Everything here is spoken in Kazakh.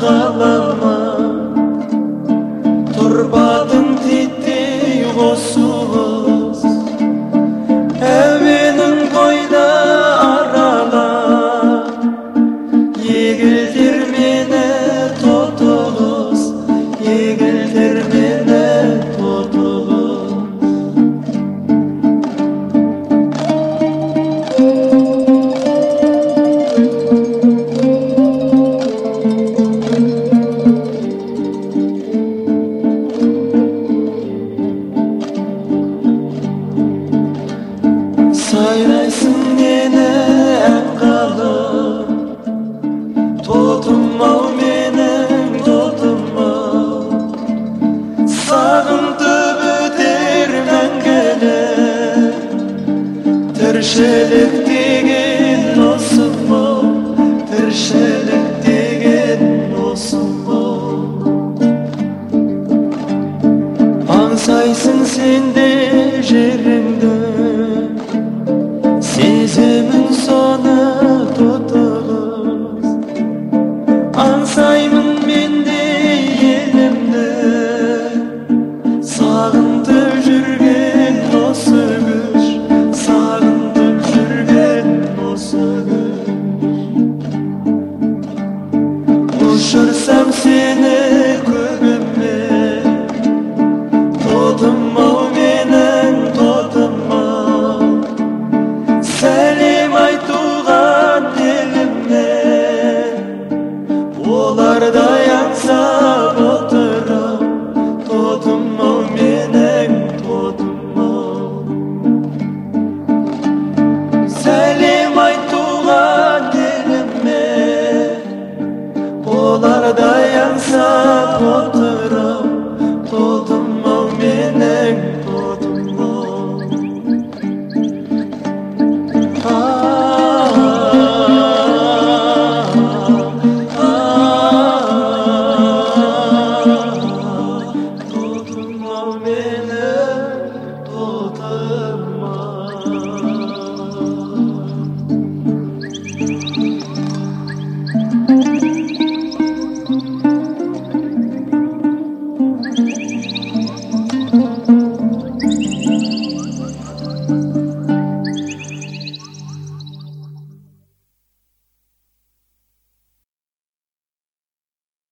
қалама, тұрпадың титтей қосуыз, әуенің бойда арала, егілдер мені тотығыз, егілдер мені тотығыз. Сайрайсың мені ән қылып, тотым-ау менің тотым-ау, сағынтып өтер мәңгілік, тіршілік деген осы-ау, тіршілік деген осы-ау. Аңсайсың сен де жеріңді, сезімің соны тотығыз, аңсаймын мен де елімді, сағынтып жүрген осы күш, сағынтып жүрген осы күш. Ұшырсам сені көгіме, тотым-ау менің тотым-ау, сәлем айтуған елімнен, олардай аңса